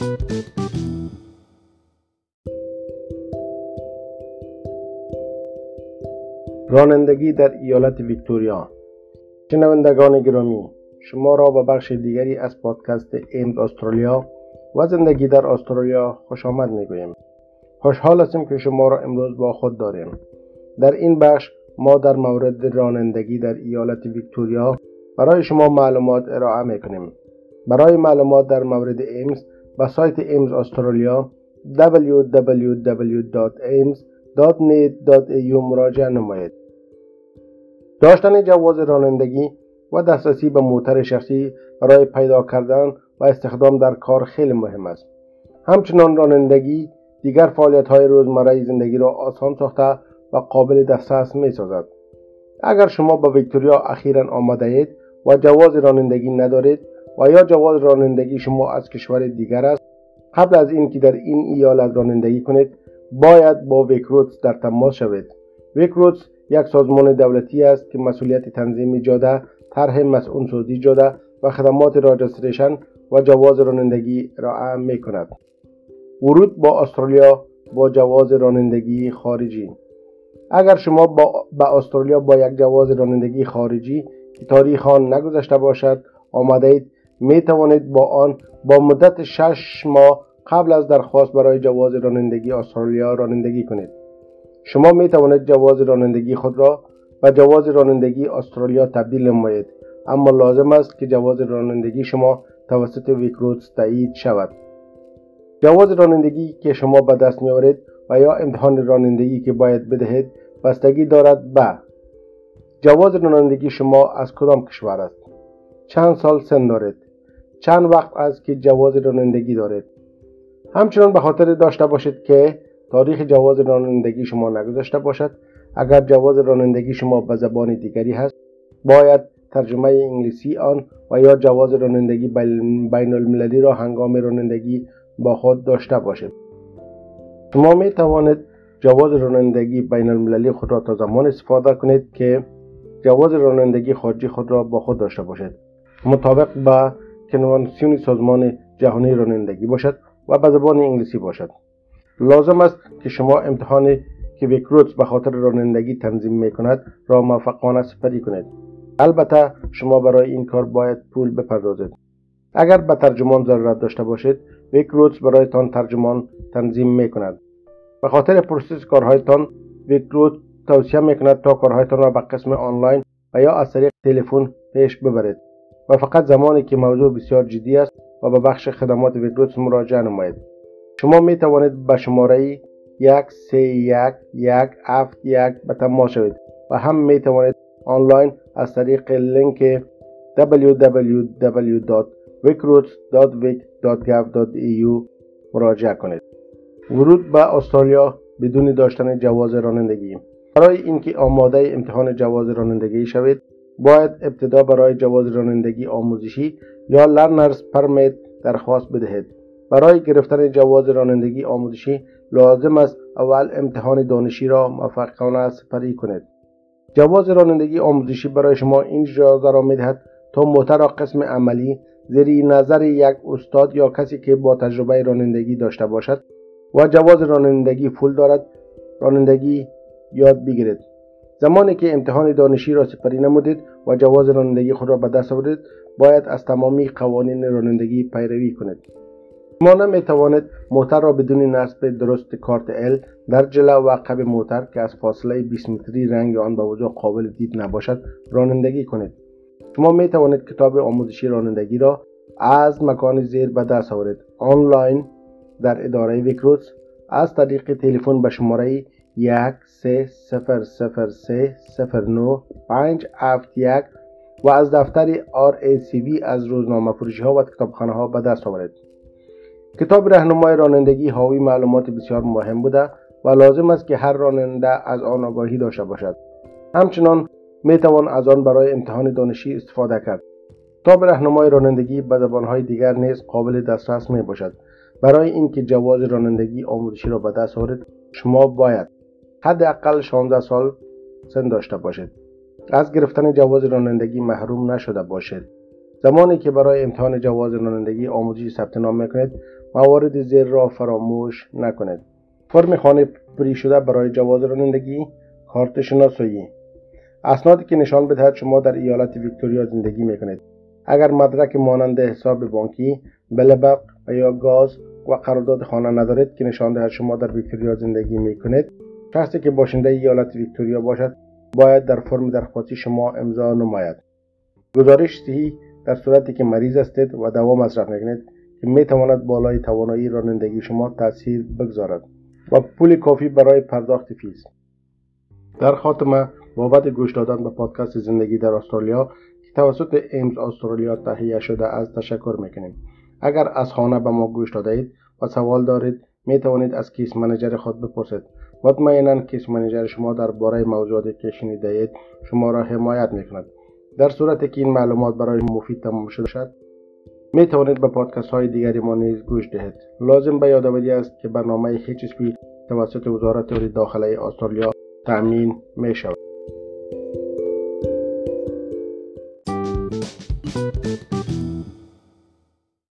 رانندگی در ایالت ویکتوریا. شنوندگان گرامی، شما را به بخش دیگری از پادکست ایمز استرالیا و زندگی در استرالیا خوش آمد میگوییم. خوشحال هستیم که شما را امروز با خود داریم. در این بخش ما در مورد رانندگی در ایالت ویکتوریا برای شما معلومات ارائه میکنیم. برای معلومات در مورد ایمز به سایت ایمز استرالیا www.ames.net.au مراجعه نمایید. داشتن جواز رانندگی و دسترسی به موتر شخصی برای پیدا کردن و استخدام در کار خیلی مهم است. همچنان رانندگی دیگر فعالیت‌های روزمره زندگی را آسان ساخته و قابل دسترس می‌سازد. اگر شما به ویکتوریا اخیراً آمده اید و جواز رانندگی ندارید و یا جواز رانندگی شما از کشور دیگر است، قبل از اینکه در این ایالت رانندگی کنید باید با ویکروتس در تماس شوید. ویکروتس یک سازمان دولتی است که مسئولیت تنظیم جاده، طرح مسئول‌سازی جاده و خدمات راجستریشن و جواز رانندگی ارائه می‌کند. ورود با استرالیا با جواز رانندگی خارجی. اگر شما به استرالیا با یک جواز رانندگی خارجی که تاریخ آن نگذشته باشد آمده اید، می توانید با آن با مدت 6 ماه قبل از درخواست برای جواز رانندگی استرالیا رانندگی کنید. شما می توانید جواز رانندگی خود را به جواز رانندگی استرالیا تبدیل نمایید، اما لازم است که جواز رانندگی شما توسط ویکروتس تایید شود. جواز رانندگی که شما به دست می‌آورید و یا امتحان رانندگی که باید بدهید بستگی دارد به جواز رانندگی شما از کدام کشور است، چند سال سن دارید، چند وقت است که جواز رانندگی دارید. همچنان به خاطر داشته باشید که تاریخ جواز رانندگی شما نگذشته باشد. اگر جواز رانندگی شما به زبان دیگری هست باید ترجمه انگلیسی آن و یا جواز رانندگی بین المللی را هنگام رانندگی با خود داشته باشید. شما می توانید جواز رانندگی بین المللی خود را تا زمان استفاده کنید که جواز رانندگی خارجی خود را با خود داشته باشید، مطابق با کنوانسیون سازمان جهانی رانندگی باشد و به زبان انگلیسی باشد. لازم است که شما امتحانی که ویکروتس به خاطر رانندگی تنظیم می‌کند را موفقانه سپری کنید. البته شما برای این کار باید پول بپردازید. اگر به ترجمان ضرورت داشته باشید، ویکروتس برایتان ترجمان تنظیم می‌کند. به خاطر پروسس کارهایتان ویکروتس توصیه می‌کند تا کارهایتان را به قسم آنلاین و یا از طریق تلفن پیش ببرید و فقط زمانی که موضوع بسیار جدی است و به بخش خدمات ویکروتس مراجعه نمایید. شما می توانید به شماره 131 به تماس شوید و هم می توانید آنلاین از طریق لینک www.recruits.vic.gov.au مراجعه کنید. ورود به استرالیا بدون داشتن جواز رانندگی. برای اینکه آماده امتحان جواز رانندگی شوید باید ابتدا برای جواز رانندگی آموزشی یا لرنرز پرمیت درخواست بدهید. برای گرفتن جواز رانندگی آموزشی لازم است اول امتحان دانشی را موفقانه سپری کنید. جواز رانندگی آموزشی برای شما این اجازه را می‌دهد تا موتر را قسم عملی زیر نظر یک استاد یا کسی که با تجربه رانندگی داشته باشد و جواز رانندگی فول دارد رانندگی یاد بگیرید. زمانی که امتحان دانشی را سپری نمودید و جواز رانندگی خود را به دست آورید باید از تمامی قوانین رانندگی پیروی کنید. شما نمی‌توانید موتر را بدون نصب درست کارت ال در جلو و عقب موتر که از فاصله 20 متری رنگ آن به وضوح قابل دید نباشد رانندگی کنید. شما می‌توانید کتاب آموزشی رانندگی را از مکان زیر به دست آورید آنلاین در اداره ویکروتس از طریق تلفن به شماره 130303571 و از دفتر RACV از روزنامه فروشی ها و کتابخانه ها به دست آورید. کتاب راهنمای رانندگی حاوی معلومات بسیار مهم بوده و لازم است که هر راننده از آن آگاهی داشته باشد. همچنان می توان از آن برای امتحان دانشی استفاده کرد. کتاب راهنمای رانندگی به زبان‌های دیگر نیز قابل دسترس می باشد. برای اینکه جواز رانندگی آموزشی را به دست آورید شما باید حداقل 16 سال سن داشته باشید. از گرفتن جواز رانندگی محروم نشده باشید. زمانی که برای امتحان جواز رانندگی آموزشی ثبت نام میکنید، موارد زیر را فراموش نکنید. فرم خانه پری شده برای جواز رانندگی، کارت شناسایی، اسنادی که نشان بدهد شما در ایالت ویکتوریا زندگی میکنید. اگر مدرک مانند حساب بانکی، بل برق و یا گاز و قرارداد خانه ندارید که نشان دهد شما در ویکتوریا زندگی میکنید، شخصی که باشنده ایالت ویکتوریا باشد باید در فرم درخواستی شما امضا نماید. گزارش صحیح در صورتی که مریض هستید و دوا مصرف میکنید که میتواند بالای توانایی رانندگی شما تاثیر بگذارد، و پول کافی برای پرداخت فیس. در خاتمه بابت گوش دادن به پادکست زندگی در استرالیا که توسط ایمز استرالیا تهیه شده است تشکر میکنیم. اگر از خانه به ما گوش داده اید و سوال دارید، می توانید از کیس منیجر خود بپرسید. مطمئنا کیس منیجر شما درباره موضوعاتی که شنیده اید شما را حمایت میکند. در صورتی که این معلومات برای مفید تمام شده شد، می توانید به پادکست های دیگری ما نیز گوش دهید. لازم به یادآوری است که برنامه HSP توسط وزارت امور داخلی استرالیا تأمین می شود.